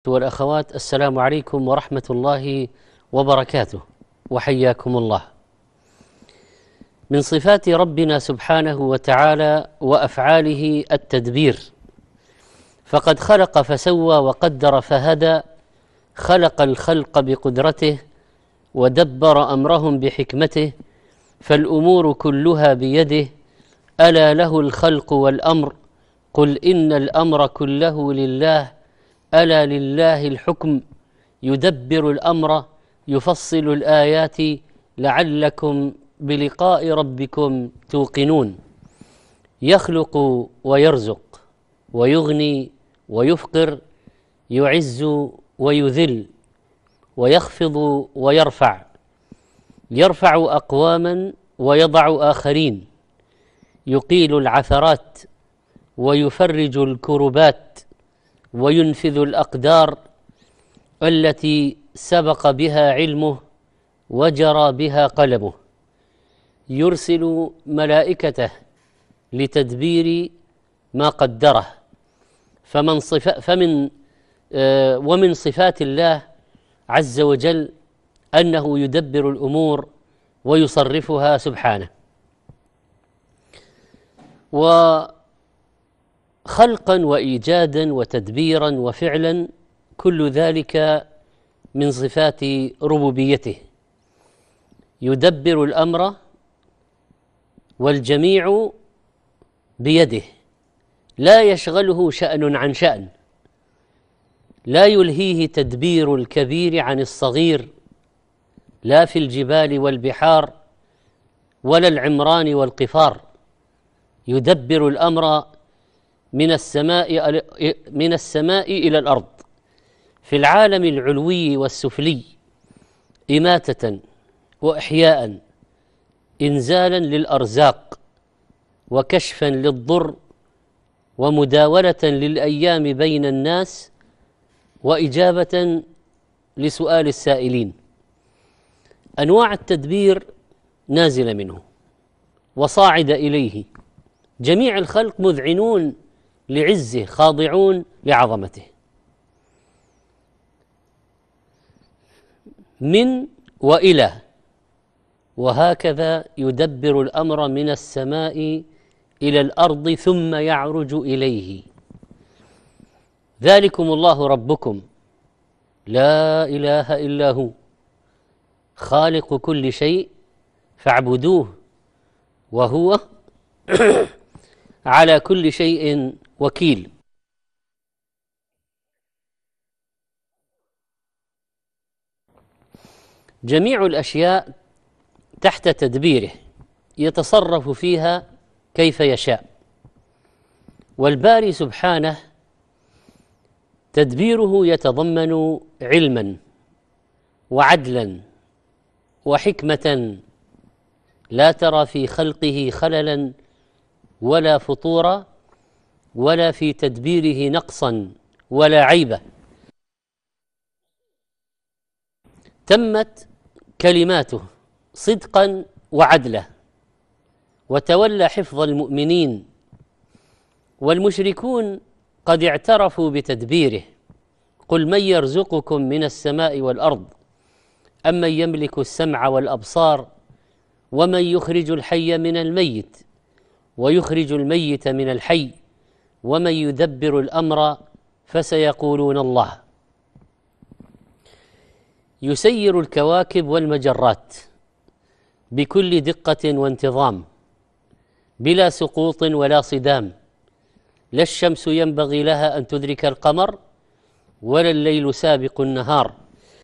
والأخوات، السلام عليكم ورحمة الله وبركاته، وحياكم الله. من صفات ربنا سبحانه وتعالى وأفعاله التدبير، فقد خلق فسوى وقدر فهدى، خلق الخلق بقدرته ودبر أمرهم بحكمته، فالأمور كلها بيده، ألا له الخلق والأمر، قل إن الأمر كله لله، ألا لله الحكم، يدبر الأمر يفصل الآيات لعلكم بلقاء ربكم توقنون. يخلق ويرزق ويغني ويفقر، يعز ويذل، ويخفض ويرفع، يرفع أقواما ويضع آخرين، يقيل العثرات ويفرج الكربات، وينفذ الأقدار التي سبق بها علمه وجرى بها قلمه، يرسل ملائكته لتدبير ما قدره. ومن صفات الله عز وجل أنه يدبر الأمور ويصرفها سبحانه. وخلقا وإيجادا وتدبيرا وفعلا، كل ذلك من صفات ربوبيته. يدبر الأمر والجميع بيده، لا يشغله شأن عن شأن، لا يلهيه تدبير الكبير عن الصغير، لا في الجبال والبحار ولا العمران والقفار. يدبر الأمر من السماء إلى الأرض، في العالم العلوي والسفلي، إماتة وإحياء، إنزالا للأرزاق، وكشفا للضر، ومداولة للأيام بين الناس، وإجابة لسؤال السائلين. أنواع التدبير نازلة منه وصاعد إليه، جميع الخلق مذعنون لعزه، خاضعون لعظمته. من وإلى، وهكذا يدبر الأمر من السماء إلى الأرض ثم يعرج إليه. ذلكم الله ربكم لا إله إلا هو، خالق كل شيء فاعبدوه، وهو على كل شيء وكيل. جميع الأشياء تحت تدبيره، يتصرف فيها كيف يشاء. والباري سبحانه تدبيره يتضمن علما وعدلا وحكمة، لا ترى في خلقه خللا ولا فطورا، ولا في تدبيره نقصا ولا عيبة. تمت كلماته صدقا وعدلا، وتولى حفظ المؤمنين، والمشركون قد اعترفوا بتدبيره. قل من يرزقكم من السماء والأرض، أمن يملك السمع والأبصار، ومن يخرج الحي من الميت ويخرج الميت من الحي، ومن يدبر الأمر، فسيقولون الله. يسير الكواكب والمجرات بكل دقة وانتظام، بلا سقوط ولا صدام. لا الشمس ينبغي لها أن تدرك القمر، ولا الليل سابق النهار.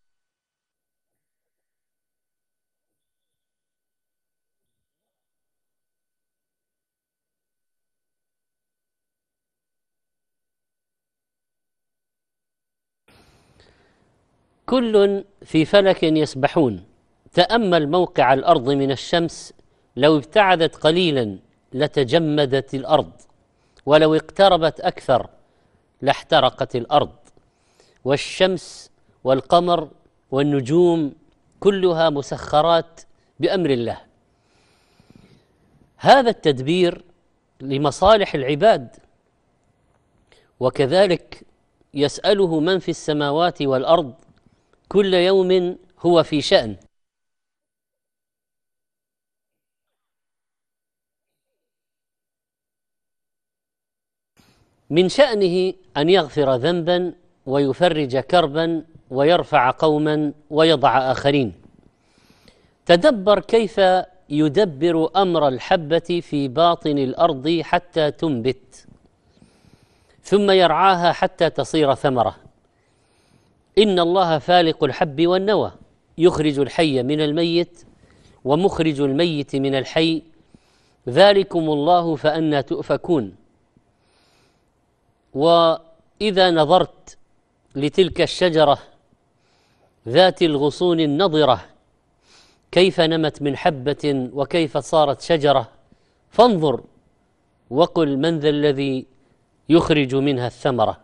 كل في فلك يسبحون. تأمل موقع الأرض من الشمس، لو ابتعدت قليلا لتجمدت الأرض، ولو اقتربت أكثر لاحترقت الأرض. والشمس والقمر والنجوم كلها مسخرات بأمر الله. هذا التدبير لمصالح العباد، وكذلك يسأله من في السماوات والأرض كل يوم هو في شأن. من شأنه أن يغفر ذنبا ويفرج كربا ويرفع قوما ويضع آخرين. تدبر كيف يدبر أمر الحبة في باطن الأرض حتى تنبت، ثم يرعاها حتى تصير ثمرة. إن الله فالق الحب والنوى، يخرج الحي من الميت ومخرج الميت من الحي، ذلكم الله فأنى تؤفكون. وإذا نظرت لتلك الشجرة ذات الغصون النضرة كيف نمت من حبة وكيف صارت شجرة، فانظر وقل من ذا الذي يخرج منها الثمرة.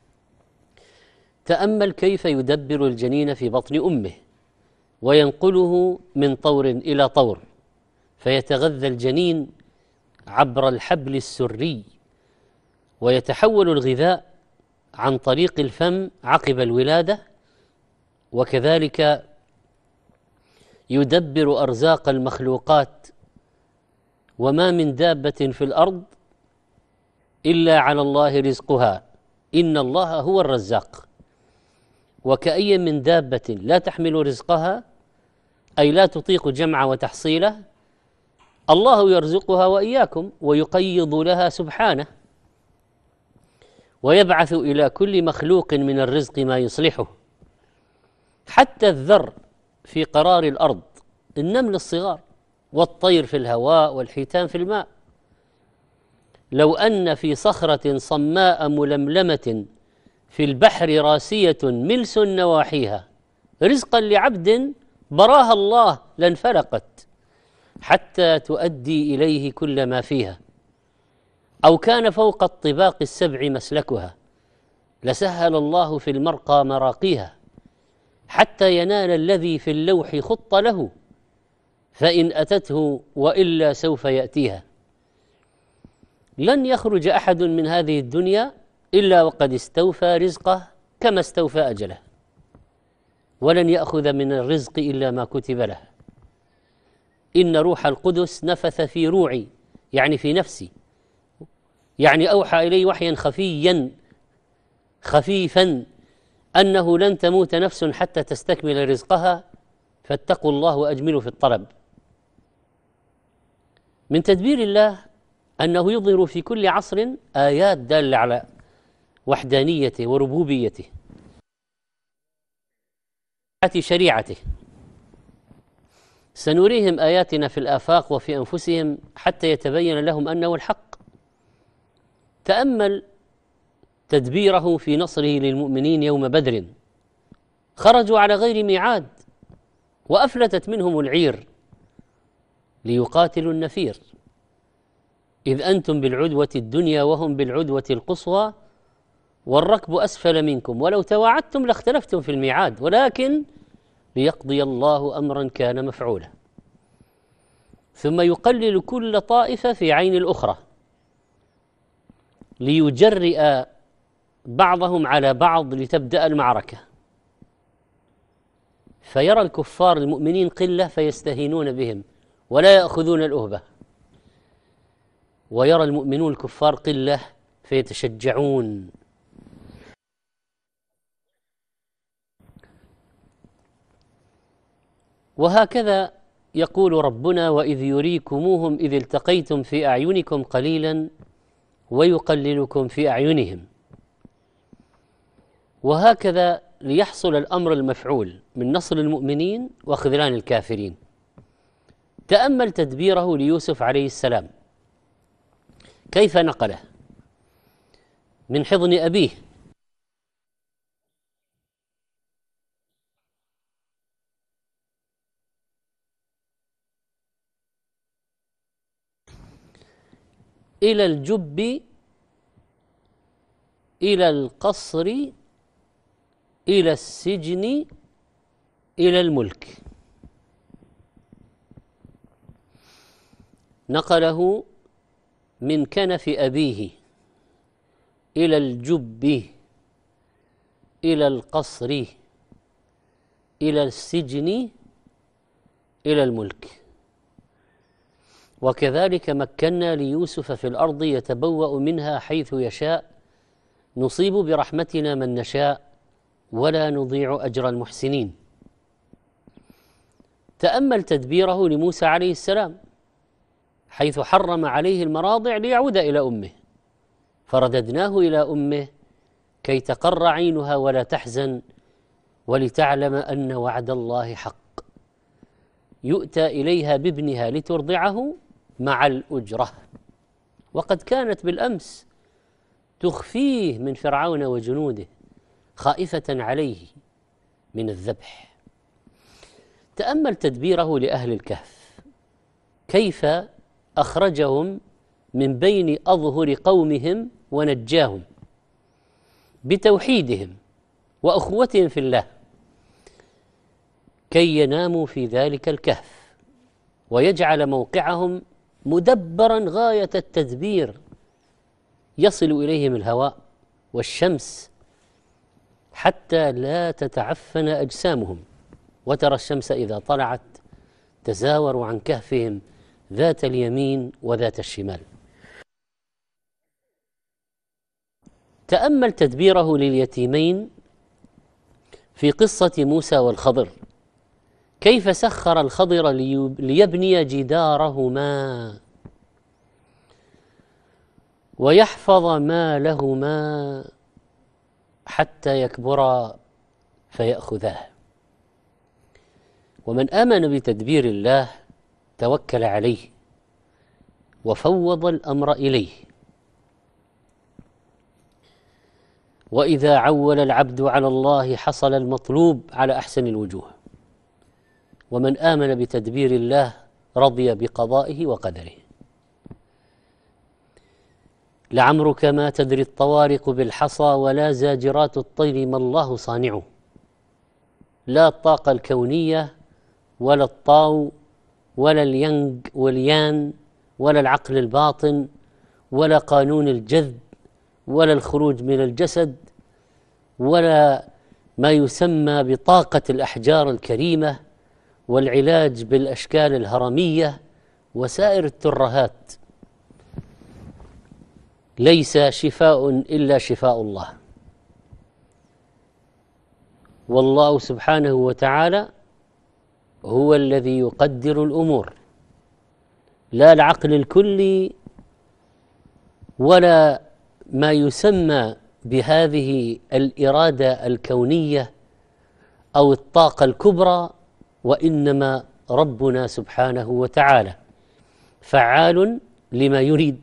تأمل كيف يدبر الجنين في بطن أمه وينقله من طور إلى طور، فيتغذى الجنين عبر الحبل السري، ويتحول الغذاء عن طريق الفم عقب الولادة، وكذلك يدبر أرزاق المخلوقات. وما من دابة في الأرض إلا على الله رزقها، إن الله هو الرزاق. وكأي من دابة لا تحمل رزقها، أي لا تطيق جمع وتحصيله، الله يرزقها وإياكم ويقيض لها سبحانه، ويبعث إلى كل مخلوق من الرزق ما يصلحه. حتى الذر في قرار الأرض، النمل الصغار والطير في الهواء والحيتان في الماء. لو أن في صخرة صماء ململمة في البحر راسية ملس نواحيها رزقا لعبد براها الله لانفلقت حتى تؤدي إليه كل ما فيها، أو كان فوق الطباق السبع مسلكها لسهل الله في المرقى مراقيها، حتى ينال الذي في اللوح خط له، فإن أتته وإلا سوف يأتيها. لن يخرج أحد من هذه الدنيا إلا وقد استوفى رزقه كما استوفى أجله، ولن يأخذ من الرزق إلا ما كتب له. إن روح القدس نفث في روعي، يعني في نفسي، يعني أوحى إلي وحيا خفيفا أنه لن تموت نفس حتى تستكمل رزقها، فاتقوا الله وأجملوا في الطلب. من تدبير الله أنه يظهر في كل عصر آيات دالة على وحدانيته وربوبيته شريعته. سنريهم آياتنا في الآفاق وفي أنفسهم حتى يتبين لهم أنه الحق. تأمل تدبيره في نصره للمؤمنين يوم بدر، خرجوا على غير ميعاد وأفلتت منهم العير ليقاتلوا النفير، إذ أنتم بالعدوة الدنيا وهم بالعدوة القصوى والركب أسفل منكم ولو تواعدتم لاختلفتم في الميعاد، ولكن ليقضي الله أمرا كان مفعولا. ثم يقلل كل طائفة في عين الأخرى ليجرئ بعضهم على بعض لتبدأ المعركة، فيرى الكفار المؤمنين قلة فيستهينون بهم ولا يأخذون الأهبة، ويرى المؤمنون الكفار قلة فيتشجعون. وهكذا يقول ربنا: وإذ يريكموهم إذ التقيتم في أعينكم قليلا ويقللكم في أعينهم. وهكذا ليحصل الأمر المفعول من نصر المؤمنين وخذلان الكافرين. تأمل تدبيره ليوسف عليه السلام، كيف نقله من حضن أبيه إلى الجب، إلى القصر، إلى السجن، إلى الملك. نقله من كنف أبيه إلى الجب إلى القصر، إلى السجن، إلى الملك. وكذلك مكنا ليوسف في الأرض يتبوأ منها حيث يشاء نصيب برحمتنا من نشاء ولا نضيع أجر المحسنين. تأمل تدبيره لموسى عليه السلام حيث حرم عليه المراضع ليعود إلى أمه، فرددناه إلى أمه كي تقر عينها ولا تحزن ولتعلم أن وعد الله حق. يؤتى إليها بابنها لترضعه مع الأجرة، وقد كانت بالأمس تخفيه من فرعون وجنوده خائفة عليه من الذبح. تأمل تدبيره لأهل الكهف كيف أخرجهم من بين أظهر قومهم ونجاهم بتوحيدهم وأخوتهم في الله كي يناموا في ذلك الكهف، ويجعل موقعهم مدبرا غاية التدبير يصل إليهم الهواء والشمس حتى لا تتعفن أجسامهم. وترى الشمس إذا طلعت تزاوروا عن كهفهم ذات اليمين وذات الشمال. تأمل تدبيره لليتيمين في قصة موسى والخضر كيف سخر الخضر ليبني جدارهما ويحفظ مالهما حتى يكبرا فيأخذاه. ومن آمن بتدبير الله توكل عليه وفوض الأمر إليه. وإذا عول العبد على الله حصل المطلوب على أحسن الوجوه. ومن آمن بتدبير الله رضي بقضائه وقدره. لعمرك ما تدري الطوارق بالحصى ولا زاجرات الطير ما الله صانعه. لا الطاقة الكونية ولا الطاو ولا الينج واليان ولا العقل الباطن ولا قانون الجذب ولا الخروج من الجسد ولا ما يسمى بطاقة الأحجار الكريمة والعلاج بالأشكال الهرمية وسائر الترهات. ليس شفاء إلا شفاء الله. والله سبحانه وتعالى هو الذي يقدر الأمور، لا العقل الكلي ولا ما يسمى بهذه الإرادة الكونية أو الطاقة الكبرى، وإنما ربنا سبحانه وتعالى فعال لما يريد.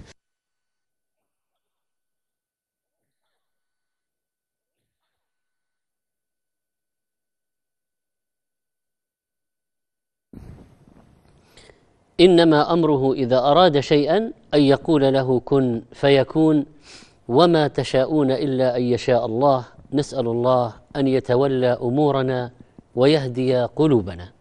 إنما أمره إذا أراد شيئا أن يقول له كن فيكون، وما تشاءون إلا أن يشاء الله. نسأل الله أن يتولى أمورنا ويهدي قلوبنا.